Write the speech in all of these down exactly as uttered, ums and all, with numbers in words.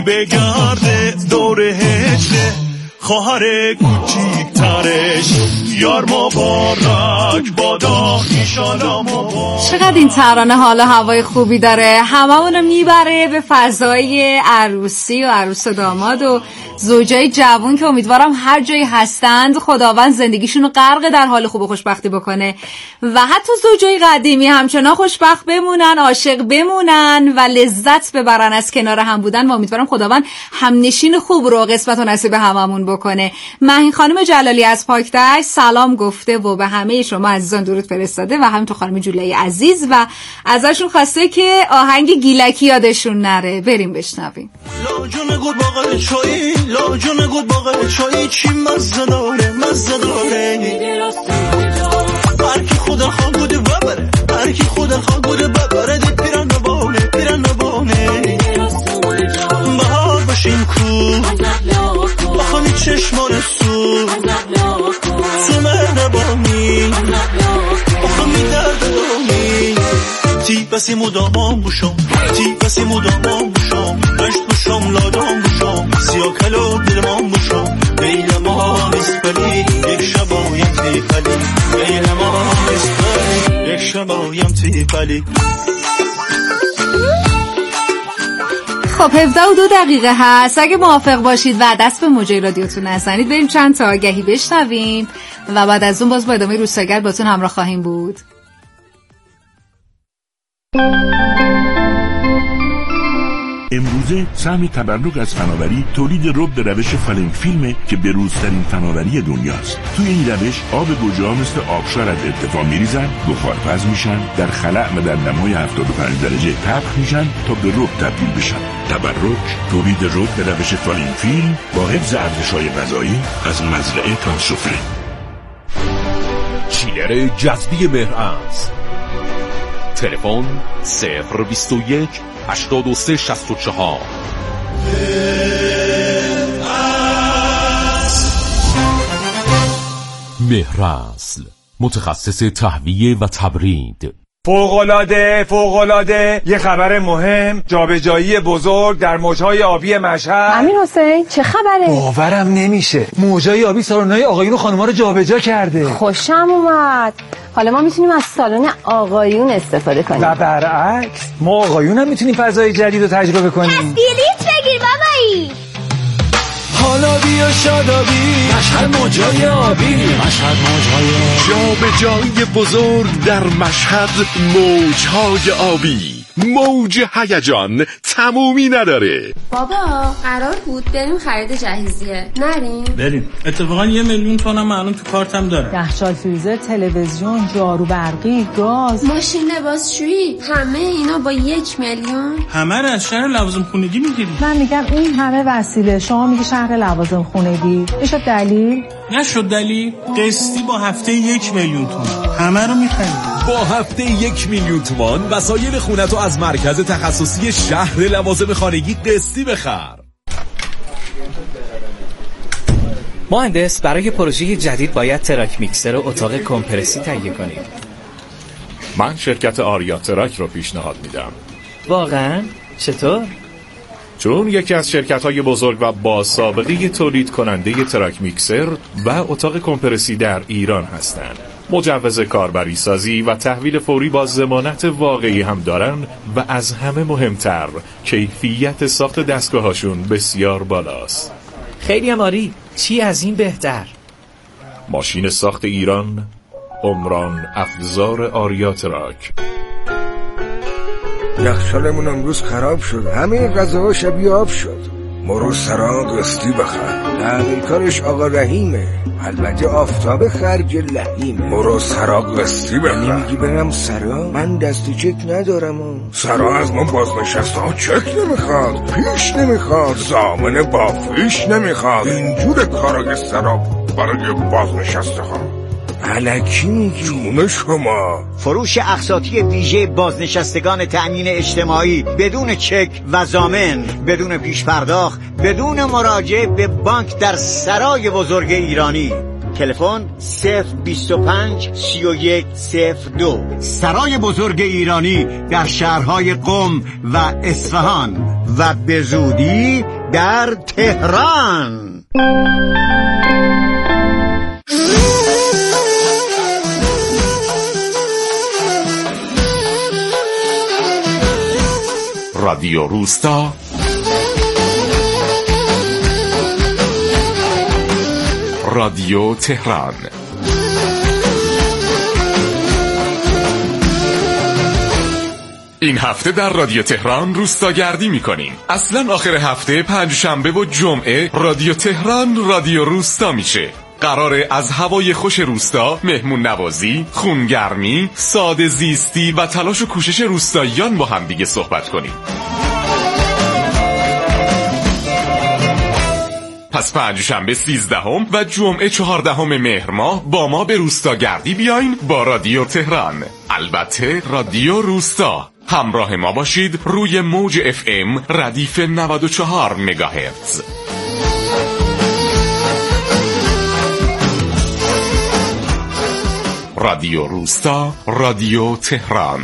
بگرده دور هجره خواهر کوچیکترش یار مبارک بادا ایشالا مبارک. چقدر این ترانه حالا هوای خوبی داره، هممونو میبره به فضای عروسی و عروس و داماد و زوجای جوون که امیدوارم هر جایی هستند خداوند زندگیشونو غرق در حال خوب و خوشبختی بکنه و حتی زوجای قدیمی همچنان خوشبخت بمونن، عاشق بمونن و لذت ببرن از کنار هم بودن و امیدوارم خداوند همنشین خوب رو قسمت و نصیب هممون بکنه. مهین خانم جلالی از پاکدشت سلام گفته و به همه شما عزیزان درود فرستاده و همینطور خانم جولای عزیز و ازشون خواسته که آهنگ گیلکی یادشون نره. بریم بشنویم. لاجون گود باقل چایی لاجون گود باقل چایی چی مزه داره مزه داره هرکی خدا خواه بوده ببره هرکی خدا خواه بوده ببره دی پیران نبانه پیران نبانه بهار باشیم کو بخوانی چشمان سو سومر نبانی بخوانی درد دانی تی بسی مدامان بوشم تی بسی مدامان بوشم رشت بوشم لادام بوشم سیاه کلو دلمان بوشم بیل ما نیست بلی یک شبایم تی پلی بیل ما نیست بلی یک شبایم تی پلی. خب هفده و دو دقیقه هست، اگه موافق باشید و دست به موجای رادیوتون نزنید بریم چند تا آگهی بشنویم و بعد از اون باز با ادامه روستاگر باتون همراه خواهیم بود. امروزه سهم تبرک از فناوری تولید رب به روش فلنگ فیلمه که بروزترین فناوری دنیاست. توی این روش آب گوجه‌ها مثل آبشار از ارتفاع میریزن، بخارپز میشن، در خلأ و در دمای هفتاد و پنج درجه طبخ میشن تا به رب تبدیل بشن. تبرک تولید رب به روش فلنگ فیلم با حفظ ارزش‌های غذایی از مزرعه تا سفره. چیلر جذبی مهرعز. تلفن صفر بیست و یک هشتاد و سه شصت و چهار. مهرعز متخصص تهویه و تبرید. فوق‌العاده فوق‌العاده یه خبر مهم، جابجایی بزرگ در موجهای آبی مشهد. امیر حسین چه خبره؟ باورم نمیشه، موجهای آبی سالن‌های آقایون و خانم‌ها رو جابجا کرده. خوشم اومد. حالا ما میتونیم از سالن آقایون استفاده کنیم و برعکس ما آقایون هم میتونیم فضای جدید رو تجربه کنیم. بلیط بگیر بابایی. حالا بیا شادابی مشهد موجهای آبی مشهد موجهای جابجایی بزرگ در مشهد موجهای آبی. موج هیجان تمومی نداره. بابا قرار بود بریم خرید جهیزیه، نریم؟ بریم. اتفاقا یه میلیون تومن هم الان تو کارتم دارم. یخچال، فریزر، تلویزیون، جارو برقی، گاز، ماشین لباسشویی، همه اینا با یک میلیون. همه رو از شهر لوازم خونگی میگیری. من میگم این همه وسیله، شما میگی شهر لوازم خونگی. میشه دلیل؟ نشد دلیل. قسطی با هفته یک میلیون تومن همه رو میخریم. با هفته یک میلیون تومان وسایل خونتو از مرکز تخصصی شهر لوازم خانگی قسطی بخر. مهندس برای پروژه جدید باید تراک میکسر و اتاق کمپرسی تهیه کنید. من شرکت آریا تراک رو پیشنهاد میدم. واقعا؟ چطور؟ چون یکی از شرکت‌های بزرگ و با سابقه تولید کننده تراک میکسر و اتاق کمپرسی در ایران هستند. مجوز کاربری سازی و تحویل فوری با ضمانت واقعی هم دارن و از همه مهمتر کیفیت ساخت دستگاهاشون بسیار بالاست. خیلی هم عالی. چی از این بهتر؟ ماشین ساخت ایران، عمران افزار آریا تراک. یخچالمون امروز خراب شد، همه غذاها شبیه آب شد. مرو سرا قسطی بخر، تعمیرکارش آقا رحیمه، البته آفتاب خرج لحیمه. مرو سرا قسطی بخر. نمیگی برم سرا؟ من دست چک ندارم و. سرا از من بازنشسته ها چک نمیخواد، پیش نمیخواد، ضامن با فیش نمیخواد. اینجور کارا سرا برای بازنشسته ها. الکی میگی؟ جون شما. فروش اقساطی ویژه بازنشستگان تأمین اجتماعی بدون چک و ضامن، بدون پیش پرداخت، بدون مراجعه به بانک در سرای بزرگ ایرانی. تلفن صفر بیست و پنج سی و یک صفر دو. سرای بزرگ ایرانی در شهرهای قم و اصفهان و به زودی در تهران. رادیو روستا رادیو تهران. این هفته در رادیو تهران روستاگردی میکنیم. اصلا آخر هفته پنجشنبه و جمعه رادیو تهران رادیو روستا میشه. قراره از هوای خوش روستا، مهمون نوازی، خونگرمی، ساده زیستی و تلاش و کوشش روستاییان با هم دیگه صحبت کنیم. پس پنجشنبه سیزدهم و جمعه چهاردهم مهر ماه با ما به روستاگردی بیاین با رادیو تهران. البته رادیو روستا. همراه ما باشید روی موج اف ام ردیف نود و چهار مگاهرتز. رادیو روستا، رادیو تهران.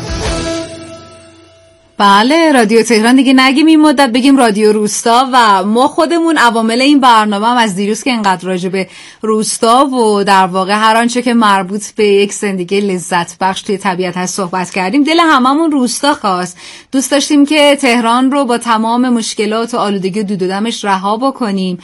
بله، رادیو تهران دیگه نگیم این مدت بگیم رادیو روستا. و ما خودمون عوامل این برنامه هم از دیروز که انقدر راجع به روستا و در واقع هر آنچه که مربوط به یک زندگی لذت بخش توی طبیعت هست صحبت کردیم، دل هممون روستا خواست. دوست داشتیم که تهران رو با تمام مشکلات و آلودگی دود و دمش رها بکنیم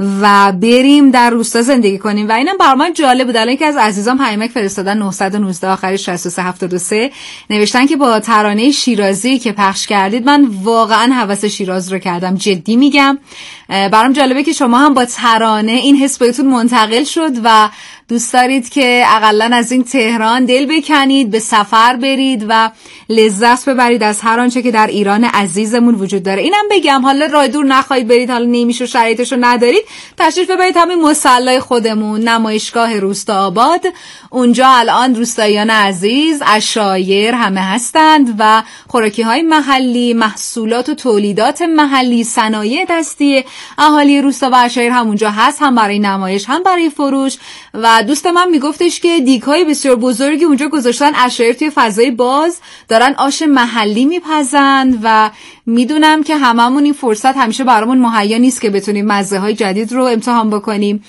و بریم در روستا زندگی کنیم. و اینم برام جالب بود. الان یکی از عزیزان پیامک فرستادن نه یک نه آخر شصت و سه هفتاد و سه نوشتن که با ترانه شیرازی که پخش کردید من واقعا هوس شیراز رو کردم. جدی میگم. برام جالبه که شما هم با ترانه این حس بهتون منتقل شد و دوست دارید که اقلن از این تهران دل بکنید، به سفر برید و لذت ببرید از هر آنچه که در ایران عزیزمون وجود داره. اینم بگم حالا راه دور نخواهید برید، حالا نمیشه و شرایطشو ندارید، تشریف ببرید همین مصلی خودمون، نمایشگاه روستا آباد. اونجا الان روستاییان عزیز، عشایر همه هستند و خوراکی های محلی، محصولات و تولیدات محلی، صنایع دستی اهالی روستا و عشایر هم اونجا هست، هم برای نمایش هم برای فروش. و دوست من میگفتش که دیگ‌های بسیار بزرگی اونجا گذاشتن. عشایر توی فضای باز دارن آش محلی میپزن و میدونم که هممون این فرصت همیشه برامون مهیا نیست که بتونیم مزه‌های جدید رو امتحان بکنیم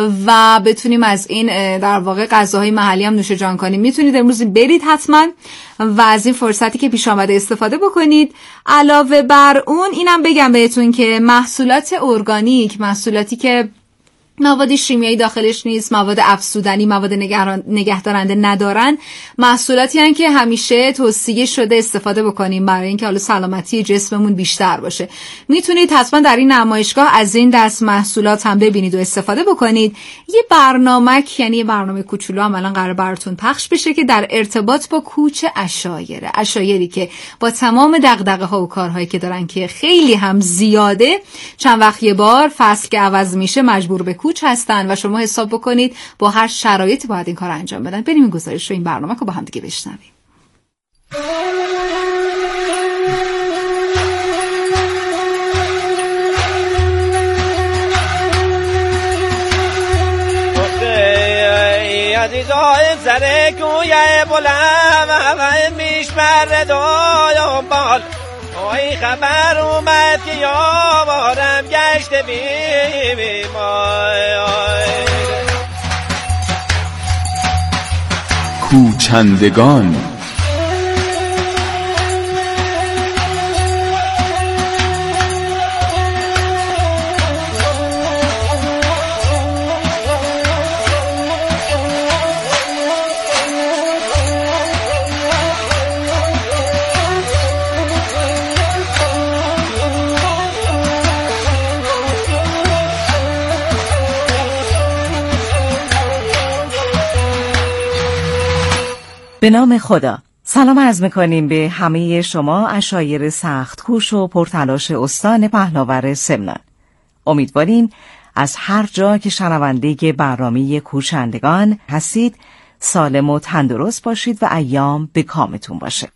و بتونیم از این در واقع غذاهای محلی هم نوش جان کنیم. میتونید امروز برید حتما و از این فرصتی که پیش آمده استفاده بکنید. علاوه بر اون اینم بگم بهتون که محصولات ارگانیک، محصولاتی که مواد شیمیایی داخلش نیست، مواد افزودنی، مواد نگهدارنده ندارن، محصولاتی هستن که همیشه توصیه شده استفاده بکنیم برای اینکه حالا سلامتی جسممون بیشتر باشه. میتونید حتما در این نمایشگاه از این دست محصولات هم ببینید و استفاده بکنید. یه برنامه، یعنی یه برنامه کوچولو هم الان قرار براتون پخش بشه که در ارتباط با کوچ عشایره. عشایری که با تمام دغدغه ها و کارهایی که دارن که خیلی هم زیاده، چند وقت یه بار فصل که عوض میشه مجبور به کوچ هستن و شما حساب بکنید با هر شرایطی باید این کار انجام بدن. بریم این گزارش رو، این برنامه رو با هم دیگه بشنویم. عزیزای سر کوی بلند و میشمر دویم بال ای خبر اومد که یاوارم گشت بی مای. کوچندگان به نام خدا. سلام عرض می‌کنیم به همه شما عشایر سخت کوش و پرتلاش استان پهناور سمنان. امیدواریم از هر جا که شنونده برنامه کوچندگان هستید سالم و تندرست باشید و ایام به کامتون باشه.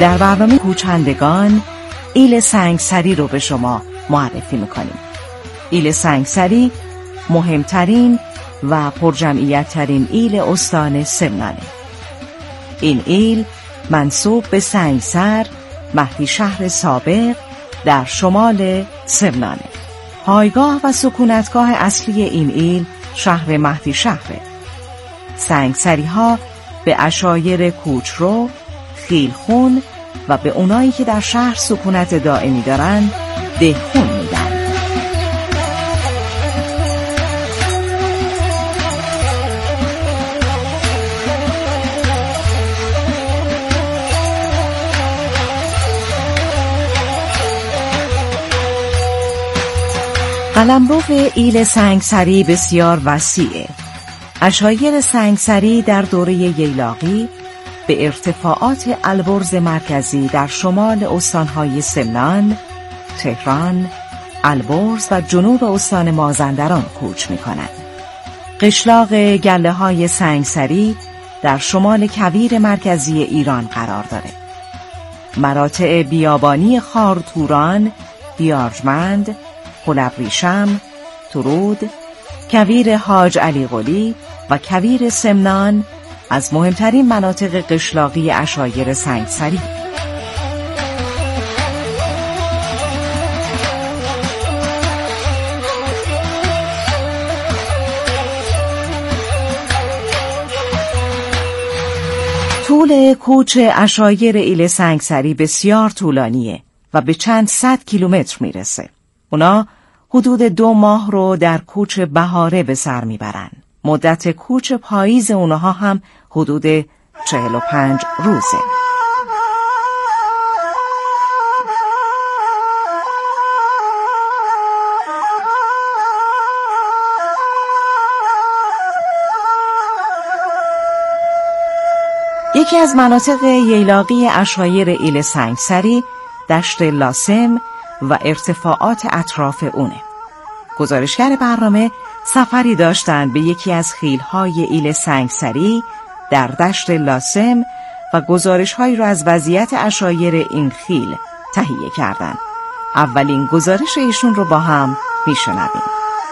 در برنامه کوچندگان ایل سنگسری رو به شما معرفی میکنیم. ایل سنگسری مهمترین و پرجمعیت ترین ایل استان سمنانه. این ایل منسوب به سنگسر، مهدی شهر سابق در شمال سمنانه. پایگاه و سکونتگاه اصلی این ایل شهر مهدی شهره. سنگسری ها به عشایر کوچرو، خیلخون و به اونایی که در شهر سکونت دائمی دارن دهخون میدن. قلمرو ایل سنگسری بسیار وسیعه. عشایر سنگسری در دوره ییلاقی به ارتفاعات البرز مرکزی در شمال استانهای سمنان، تهران، البرز و جنوب استان مازندران کوچ می‌کنند. قشلاق گله های سنگسری در شمال کویر مرکزی ایران قرار داره. مراتع بیابانی خارتوران، بیارجمند، خلبریشم، ترود، کویر حاج علی قلی و کویر سمنان از مهمترین مناطق قشلاقی عشایر سنگسری. طول کوچ عشایر ایل سنگسری بسیار طولانیه و به چند صد کیلومتر میرسه. اونا حدود دو ماه رو در کوچ بهاره به سر میبرن. مدت کوچ پاییز اونها هم حدود چهل و پنج روزه. یکی از مناطق ییلاقی عشایر ایل سنگسری دشت لاسم و ارتفاعات اطراف اونه. گزارشگر برنامه سفری داشتند به یکی از خیل‌های ایل سنگسری در دشت لاسم و گزارش‌هایی را از وضعیت عشایر این خیل تهیه کردند. اولین گزارش ایشون رو با هم میشنویم.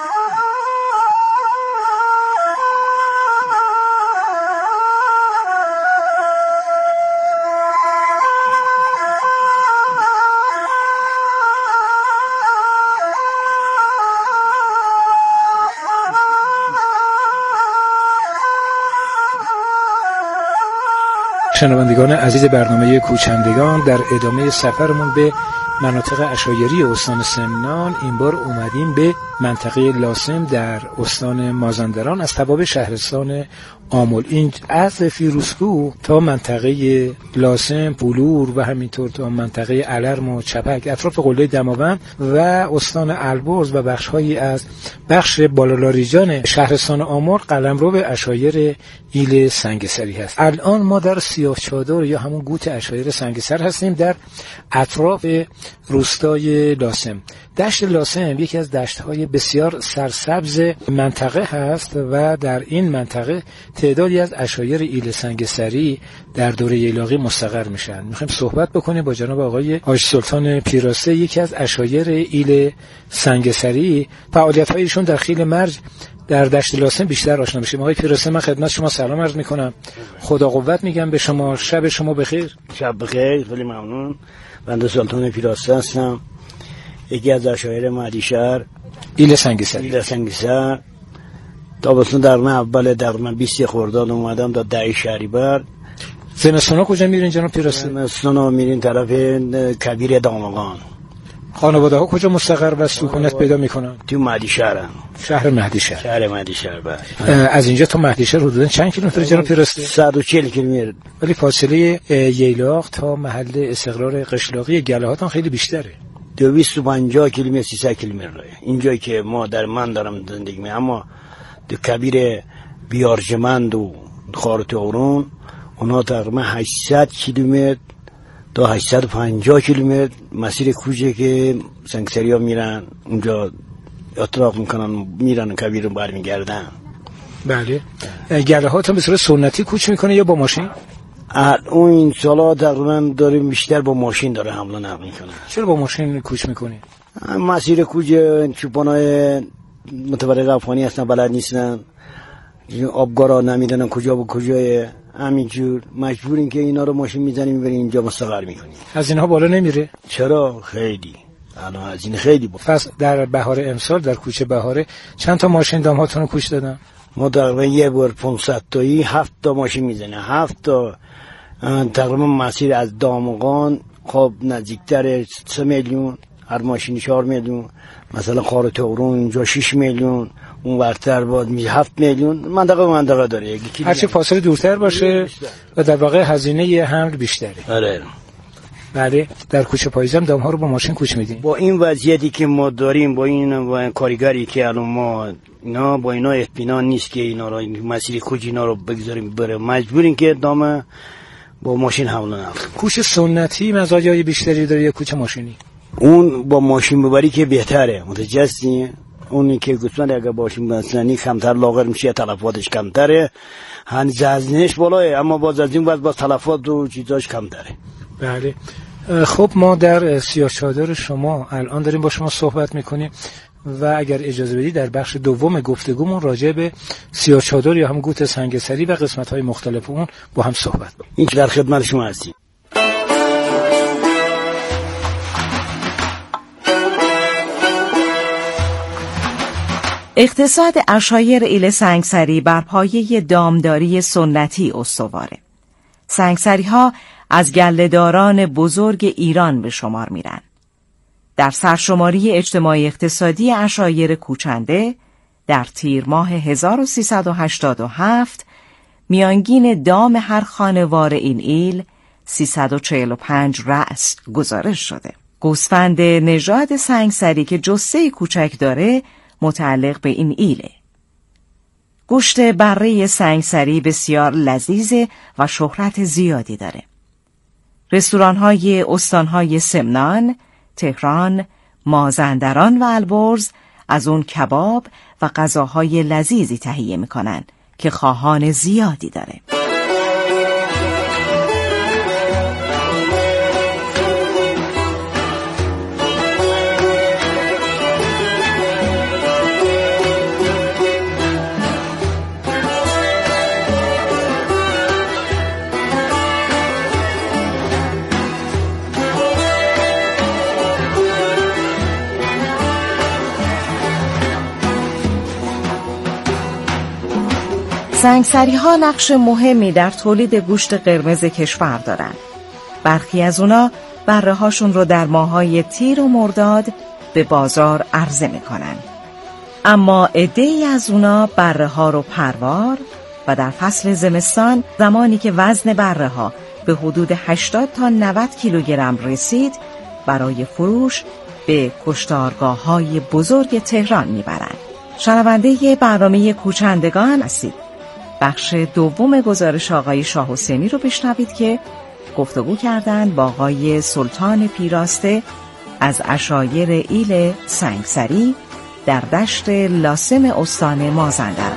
شنوندگان عزیز برنامه کوچندگان، در ادامه سفرمون به مناطق عشایری استان سمنان این بار اومدیم به منطقه لاسم در استان مازندران از تباب شهرستان آمل. این از فیروزکوه تا منطقه لاسم، بلور و همینطور تا منطقه علرم و چپک اطراف قله دماوند و استان البرز و بخش‌هایی از بخش بالالاریجان شهرستان آمل قلمرو به عشایر ایل سنگسری هست. الان ما در سیاه چادر یا همون گوت عشایر سنگسر هستیم در اطراف روستای لاسم. دشت لاسم یکی از دشت‌های بسیار سرسبز منطقه هست و در این منطقه تعدادی از عشایر ایل سنگسری در دوره ییلاقی مستقر میشن. میخوایم صحبت بکنیم با جناب آقای حاج سلطان پیراسته، یکی از عشایر ایل سنگسری. فعالیت‌هایشون در خیل مرج در دشت لاسم بیشتر آشنا بشیم. آقای پیراسته، من خدمت شما سلام عرض میکنم. خدا قوت میگم به شما. شب شما بخیر. شب بخیر، خیلی ممنون. بنده سلطان پیراسته هستم، یکی از عشایر مهدی شهر ایل سنگسری. ایل سنگسر تابستون در من اول در من بیست خرداد اومدم تا ده شهریور. زمستونا کجا میرین جناب پیراسته؟ زمستونا میرین طرف کویر دامغان. خانواده ها کجا مستقر و سکونت پیدا میکنن؟ تو مهدی شهر. شهر مهدی شهر. شهر مهدی شهر بله. از اینجا تا مهدی شهر حدوداً چند کیلومتر جناب پیراسته؟ صد و چهل کیلومتر. ولی فاصله ییلاق تا محل استقرار قشلاقی گله‌هاتون خیلی بیشتره. دویست و پنجاه کیلومتر سیصد کیلومتر. اینجایی که ما در من دارم زندگی می، اما دو کبیر بیارجمند و خارتوران اونا تقریبا هشتصد کیلومتر تا هشتصد و پنجاه کیلومتر مسیر کوچه که سنگسری ها میرن اونجا اطراق میکنن، میرن کبیر رو برمیگردن. بله. گله ها تا به صورت سنتی کوچ میکنه یا با ماشین؟ اون این سالا تقریبا داریم بیشتر با ماشین داره حمل و نقل میکنه. چرا با ماشین کوچ میکنی؟ مسیر کوچ چوپانای متورق افغانی هستن، بلد نیستن، آبگارا نمیدونن کجا با کجای، همینجور مجبوریم که اینا رو ماشین میزنیم میبریم اینجا مستقر میکنیم. از اینها بالا نمیره؟ چرا؟ خیلی الان از این خیلی با. پس در بهار امسال در کوچه بهاره چند تا ماشین دامهاتون رو کوچ دادن؟ ما تقریبا یه بار پانصد تایی هفت تا ماشین میزنه، هفت تا تقریبا مسیر از دامغان خب نزدیکتر سه میلیون، هر ماشین چهار میلیون، مثلا خار تورون اینجا شش میلیون، اون ورتر باد میشه هفت میلیون. منطقه منطقه داره، هرچی فاصله دورتر باشه و در واقع هزینه حمل بیشتره. آره. بله. در کوچه پاییزم دام ها رو با ماشین کوچ میدین؟ با این وضعیتی که ما داریم، با این با کارگری که الان ما اینا با اینا اطمینان نیست که اینا رو مسیر کوچ اینا رو بگذاریم بره، مجبوریم که دام با ماشین حمل و نقل. کوچه سنتی مزایای بیشتری داره یا کوچه ماشینی؟ اون با ماشین ببری که بهتره، متجسمی. اونی که گوسفند اگه باشیم بسنی کمتر لاغر میشه، تلفاتش کمتره، هنوز وزنش بالاه، اما باز از این وقت باز تلفات و چیزاش کمتره. بله. خب ما در سیاه‌چادر شما الان داریم با شما صحبت میکنیم و اگر اجازه بدید در بخش دوم گفتگومون راجع به سیاه‌چادر یا هم گوت سنگسری و قسمت‌های مختلف اون با هم صحبت کنیم. این در خدمت شما هستیم. اقتصاد عشایر ایل سنگسری بر پایه دامداری سنتی استواره. سنگسری ها از گله‌داران بزرگ ایران به شمار میرن. در سرشماری اجتماعی اقتصادی عشایر کوچنده در تیر ماه هزار و سیصد و هشتاد و هفت میانگین دام هر خانوار این ایل سیصد و چهل و پنج رأس گزارش شده. گوسفند نژاد سنگسری که جثه کوچک داره متعلق به این ایله. گوشت بره سنگسری بسیار لذیذ و شهرت زیادی داره. رستوران‌های استان‌های سمنان، تهران، مازندران و البرز از اون کباب و غذاهای لذیذی تهیه می‌کنن که خواهان زیادی داره. سنگسری ها نقش مهمی در تولید گوشت قرمز کشور دارند. برخی از اونا بره هاشون رو در ماهای تیر و مرداد به بازار عرضه میکنن. اما عده‌ای از اونا بره ها رو پروار و در فصل زمستان زمانی که وزن بره ها به حدود هشتاد تا نود کیلوگرم رسید برای فروش به کشتارگاه های بزرگ تهران میبرن. شنونده برنامه کوچندگان هستید. بخش دوم گزارش آقای شاه حسینی رو بشنوید که گفتگو کردند با آقای سلطان پیراسته از عشایر ایل سنگسری در دشت لاسم استان مازندران.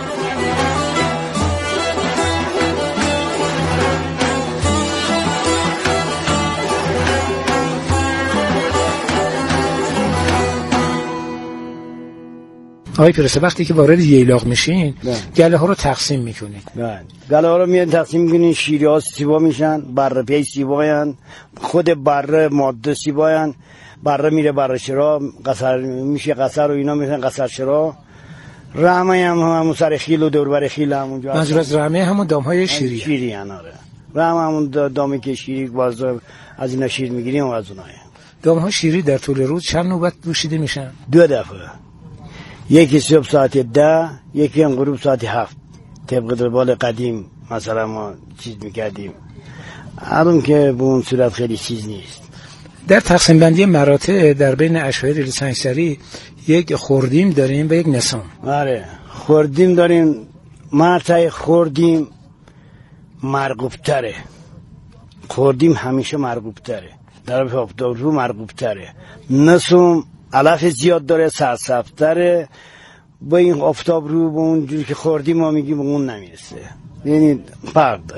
آقای پیراسته وقتی که وارد ییلاق میشین گله ها رو تقسیم میکنید؟ بله. گله ها رو میان تقسیم میکنین، شیری ها سیبا میشن، بره پی سیباین، خود بره ماده سیباین، بره میره بره شرا، قصر میشه قصر و اینا میشن قصر شرا. رحمه هم همون سر خیل و دور بر خیل همونجا. منظور از رحمه همون دام های شیری؟ شیری هن آره. رحمه همون دامی که شیری باز از اینا شیر میگیریم و از اونها. دام ها شیری در طول روز چند نوبت دوشیده میشن؟ دو دفعه. یکی صبح ساعت ده، یکی هم غروب ساعت هفت. طبق دربال قدیم مثلا ما چیز میکردیم. الان که به اون صورت خیلی چیز نیست. در تقسیم بندی مراتع در بین عشایر ایل سنگسری یک خوردیم داریم و یک نسام. آره خوردیم داریم. مرتع خوردیم مرغوب تره. خوردیم همیشه مرغوب تره. در آفتاب رو مرغوب تره. نسام علف زیاد داره، سرسبتره، با این آفتاب رو به اون جوری که خوردیم ما میگیم به اون نمیرسه، یعنی فرق داره.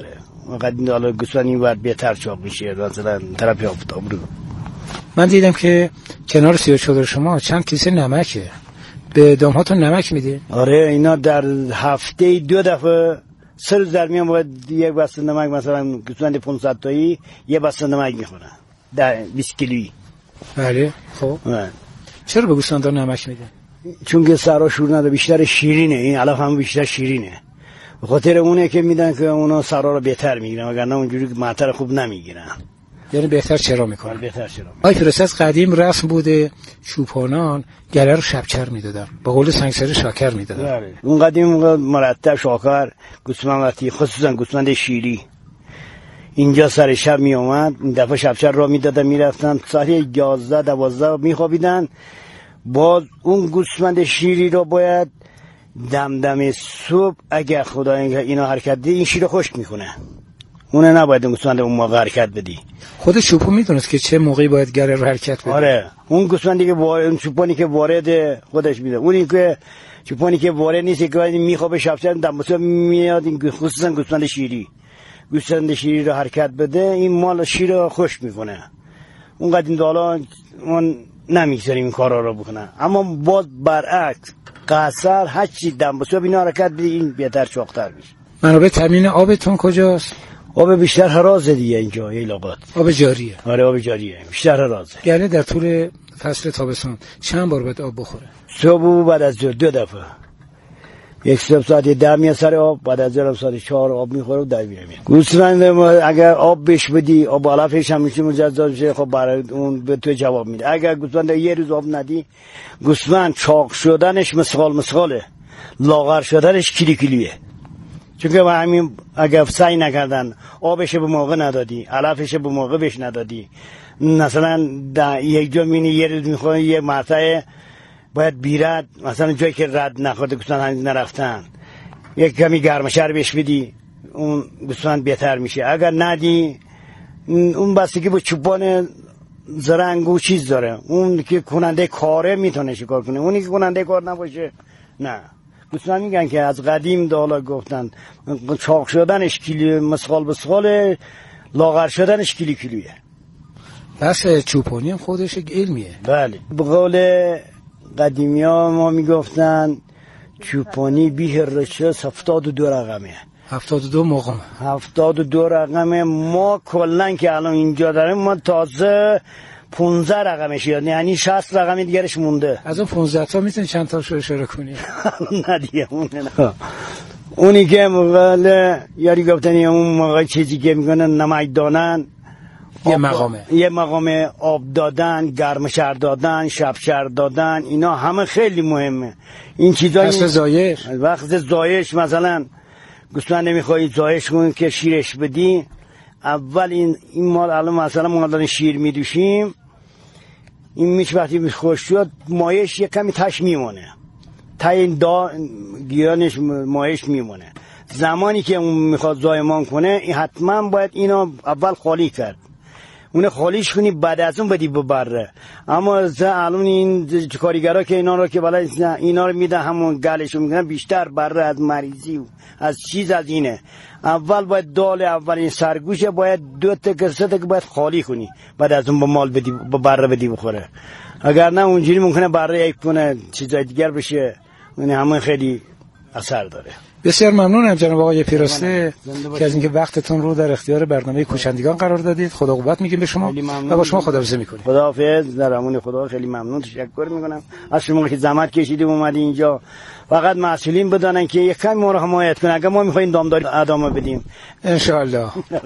فقط این حالا گوسفند این ور بهتر چاق میشه، مثلا طرف آفتاب رو. من دیدم که کنار سیاه چادر شما چند کیسه نمکه. به دامهاتون نمک میده؟ آره اینا در هفته دو دفعه سه روز در میان باید یک بسته نمک، مثلا گوسفند پانصد تایی یه بسته نمک میخورن در بیست کیلویی. بله. خب بله. چرا به گوسفندا نمک میده؟ چون که سرا شور نداره، بیشتر شیرینه، این علف هم بیشتر شیرینه، به خاطر اونه که میدن که اونا سرا رو بهتر میگیرن، وگرنه اونجوری معطر خوب نمیگیرن. یعنی بهتر چرا میکنن؟ بهتر چرا. آی فرسته از قدیم رسم بوده چوپانان گله رو شبچر میدادن، با قول سنگسری شاکر میدادن. اون قدیم مرتب شاکر گوسفند وقتی خصوصا گوسفند شیری اینجا سر شب می اومد، این دفعه شبچر را میدادن، میرفتن ساعت یازده دوازده میخوابیدن. باز اون گوسفند شیری رو باید دمدم صبح اگه خدا اینا حرکت ده این شیر رو خشک میکنه، اونه نباید گوسفند اون موقع حرکت بدی. خود چوپو میدونست که چه موقعی باید گله رو حرکت بده؟ آره اون گوسفندی که وارد، اون چوپانی که وارد خودش میده، اونی که چوپانی که وارد نیست که میخوابه شبچر دم صبح میاد، این خصوصا گوسفند شیری گوسفند شیری رو حرکت بده، این مال شیر رو خشک میکنه. اون قدیم دالا اون نمیگذاریم این کارا رو بکنن، اما باز برعکس قصر هرچی دم صبح اینا حرکت بده این بهتر چاقتر میشه. منابع تامین آبتون کجاست؟ آب بیشتر حرازه دیگه اینجا ایلاقات. آب جاریه. آره آب جاریه بیشتر حرازه. گله در طول فصل تابستون چند بار باید آب بخوره؟ صبح و بعد از ظهر دو دفعه. یک صبح ساعت ده میاد سر آب، بعد از ظهر ساعت چهار آب میخوره و در میاد. گوسفند اگر آب بهش بدی، آب علفش هم میشه مجزا میشه، خب برای اون به تو جواب میده. اگر گوسفند یه روز آب ندی، گوسفند چاق شدنش مسخال مسخاله، لاغر شدنش کلی کلیه. چون که همین اگر سعی نکردن آبش به موقع ندادی، علفش به موقع بهش ندادی، مثلا در یک جا مینی یه روز میخوره یه مرتبه باید بیرد، مثلا جایی که رد نخورده گوسفند هنوز نرفتن یک کمی گرمشر بهش بدی، اون گوسفند بهتر میشه. اگر ندی اون بستگی به چوپان زرنگ و چیز داره، اون که کننده کاره میتونه شکار کنه، اونی که کننده کار نباشه نه. گوسفند میگن که از قدیم دالا گفتن چاق شدنش کلی مسخال بسخاله، لاغر شدنش کلی کلیه. بس چوپانی هم خودش یک علمیه. بله به قول قدیمی ها ما میگفتن چوپانی بیه رشس هفتاد و دو رقمه. هفتاد و دو مقام. هفتاد و دو رقمه. ما کلن که الان اینجا داریم ما تازه پونزده رقمش، یعنی شصت رقم دیگرش مونده. از اون پونزده تا میتونی چند تاشو اشاره کنی؟ نه دیگه اونه نه. اونی که موقع یاری گفتنی اون موقع چیزی که میکنن نمک دانن، یه مقامه یه مقامه آب دادن، گرمشر دادن، شبشر دادن، اینا همه خیلی مهمه. این چیزا وقت زایش، وقت زایش مثلا گوسفند نمیخوای زایش کنی که شیرش بدی، اول این این مال الان مثلا ما الان شیر میدوشیم، این میش وقتی خوش شد مایش یه کمی تش میمونه، تا این دا گیرانش مایش میمونه. زمانی که اون میخواد زایمان کنه این حتما باید اینو اول خالی کرد، اون خالیش کنی بعد از اون بدی ببره. اما الان این کارگرا که اینا رو که بالا اینا رو میده همون گلشو میکنن بیشتر بره از مریضی و از چیز از اینه. اول باید دال اولین سرگوشه باید دو تا کسه تا باید خالی کنی، بعد از اون با مال بدی ببره بدی بخوره. اگر نه اونجوری ممکنه بره یک کنه چیزای دیگر بشه، اون همون خیلی اثر داره. بسیار ممنونم جناب آقای پیراسته که از اینکه وقتتون رو در اختیار برنامه کوچندگان قرار دادید. خدا قوت میگیم به شما و با شما خداحافظی میکنیم. خداحافظ. در امان خدا خیلی ممنون، تشکر میکنم از شما که زحمت کشیدید اومدید اینجا. فقط مسئولین بدانن که یک کمی ما رو حمایت کنن اگر ما میخوایم دامداری ادامه بدیم ان شاء الله.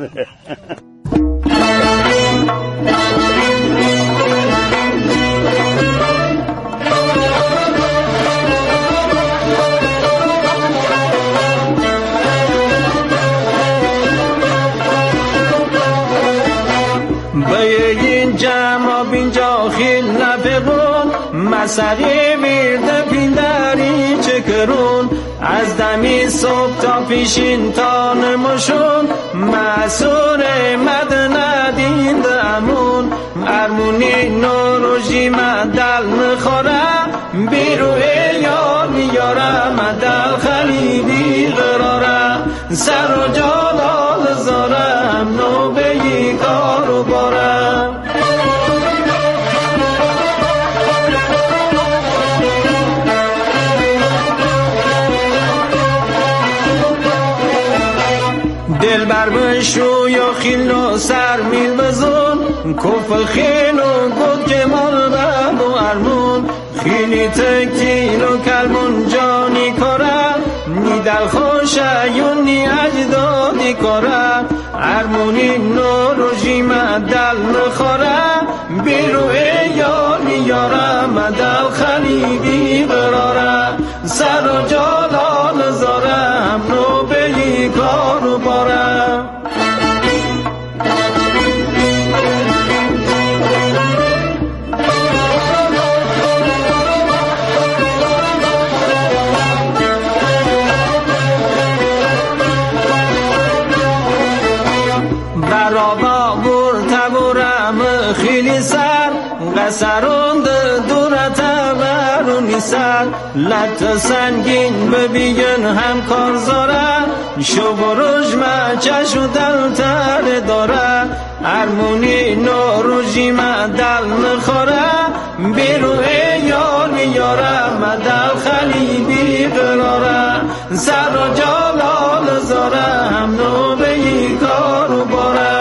این جمع بینجا خیل نپقون مسئله بیرده پیندری چکرون از دمی صبح تا پیشین تا نمشون مسئول مد ندین دمون ارمونی نوروژی مدل مخوره بیروه یار میاره مدل خلیدی قراره سر و جلال زاره دل بر بشو یا خیل و سر میل بزن کف خیل و گد که مال بند و ارمون خیلی تکیل و کلمون جانی کرم نی دل خوش ایون نی اجدادی کرم ارمونی نور و جیمه دل نخورم بیرو ایانی یارم دل خلیبی قرارم سر و جالان زارم نو بی کار و بارم برابا برتبورم خیلی سر قصرون دورت برونی سر لط سنگین ببین هم کار زاره شو بروش مچش و دل تر داره ارمونی نوروژی من دل نخوره بیرو ایار میاره مدل خلیبی قراره سر و جالال زاره هم نو به ای کار و باره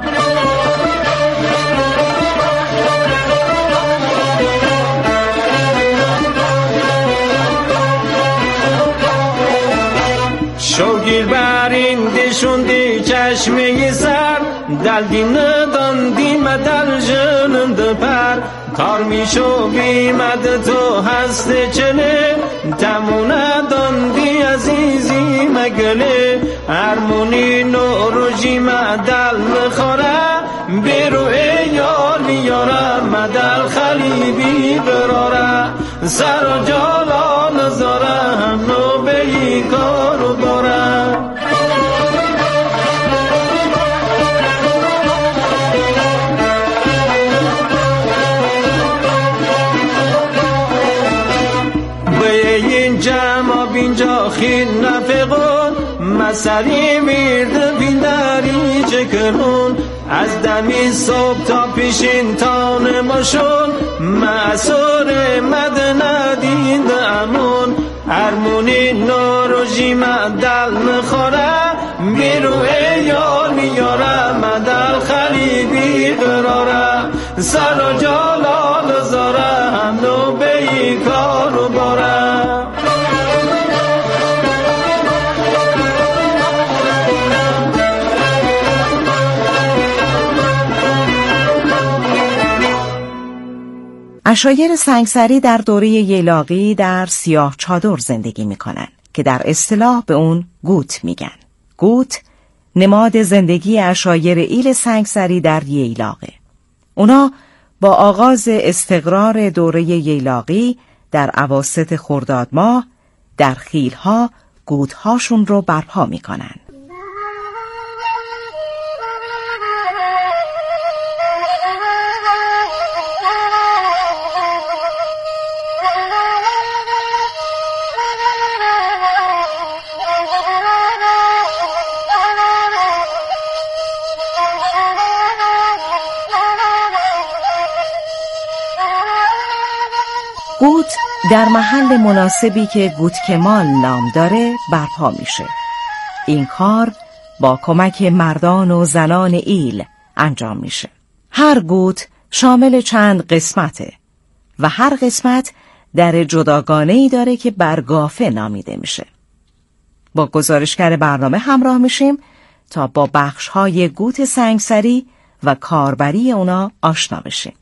شوگیر برین دیشوندی چشمه سر دل دیم نداندی مدل جنند پر کار میشو بیمد تو هست چنه تمونه داندی عزیزی مگله ارمونی نوروژی مدل مخوره بیرو ایار میاره مدل خلیبی قراره سر و جالا نزاره هم نو به ای کار و باره جمع بینجا خیل نفقون مسری میرد بیندری چکرون از دمی صبح تا پیشین تان ماشون معصور مد ندید امون ارمونی نوروژی مدل نخوره بیرو ایار میاره مدل خلیبی قراره سر و جالال زاره هم نو به ای کار و باره عشایر سنگسری در دوره ییلاقی در سیاه چادر زندگی میکنن که در اصطلاح به اون گوت میگن. گوت نماد زندگی عشایر ایل سنگسری در ییلاقه. اونا با آغاز استقرار دوره ییلاقی در اواسط خرداد ماه در خیلها گوتهاشون رو برپا میکنن. گوت در محل مناسبی که گوتکمال نام داره برپا میشه. این کار با کمک مردان و زنان ایل انجام میشه. هر گوت شامل چند قسمته و هر قسمت در جداگانه‌ای داره که برگافه نامیده میشه. با گزارشگر برنامه همراه میشیم تا با بخش‌های گوت سنگسری و کاربری اونا آشنا بشیم.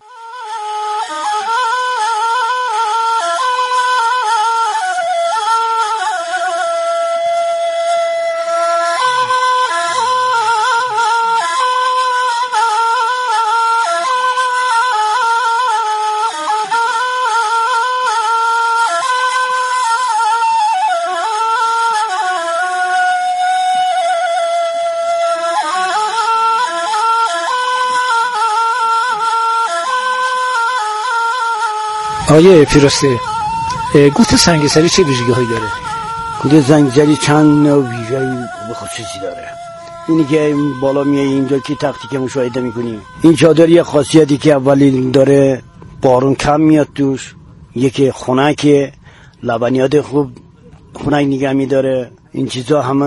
آیه پیرسته، گوت سنگسری چه ویژگی هایی داره؟ گوت سنگسری چند نوع ویژگی خصوصی داره. اینی که بالا میای اینجا که تختی که مشاهده میکنیم، این چادر یه خاصیتی که اولی داره بارون کم میاد توش، یکی خنکه، لبنیات خوب خنک نگه میداره. این چیزا همه